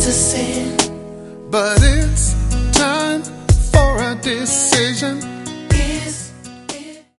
to sin. But it's time for a decision.